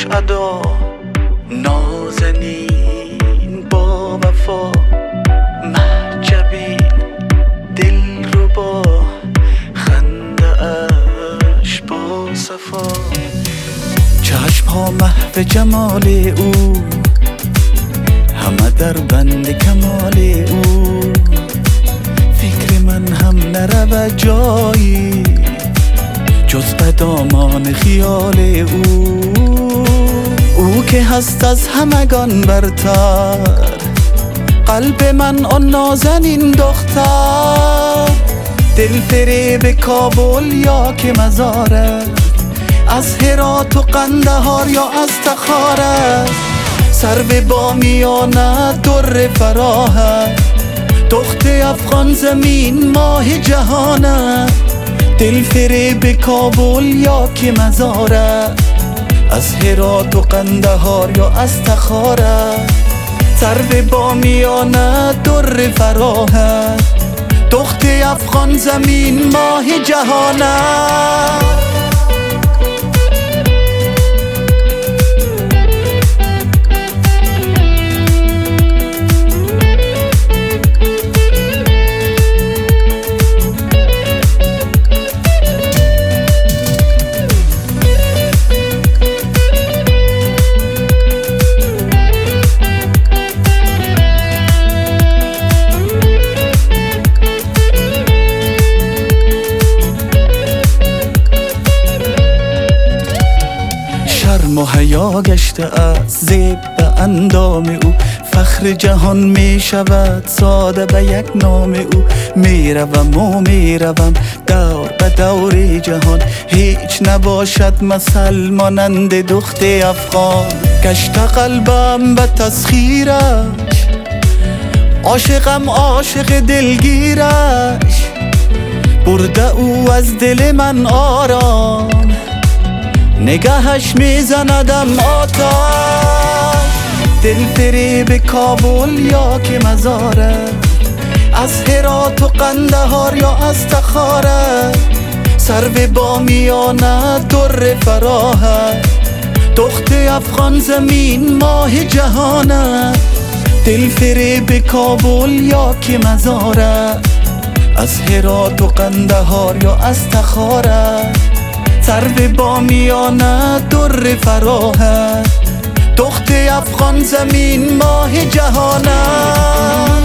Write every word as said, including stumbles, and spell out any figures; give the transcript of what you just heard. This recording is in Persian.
خوش ادا نازنین با وفا محجبین دل رو با خنده اش با صفا چشم ها محو جمال او همه در بند کمال او فکر من هم نرو جایی جز به دامان خیال او او که هست از همگان برتر قلب من آن نازنین دختر دل فریب کابل یا که مزارت از هرات و قندهار یا از تخارت سرو بامیانه در فراهت دخت افغان زمین ماه جهانه دل فریب کابل یا که مزارت از هرات و قندهار یا از تخارت سرو بامیانه در فراهت دخت افغان زمین ماه جهانه و حیا گشته از زیب به اندام او فخر جهان می شود ساده به یک نام او می روم و می روم دور به دور جهان هیچ نباشد مثل مانند دخت افغان گشت قلبم به تسخیرش عاشقم عاشق دلگیرش برده او از دل من آرام نگاهش میزندم آتش دل فریب کابل یا که مزارت از هرات و قندهار یا از تخارت سرو بامیانه در فراهت دخت افغان زمین ماه جهانه دل فریب کابل یا که مزارت از هرات و قندهار یا از تخارت سرو بامیانه در فراهت دخت افغان زمین ماه جهانه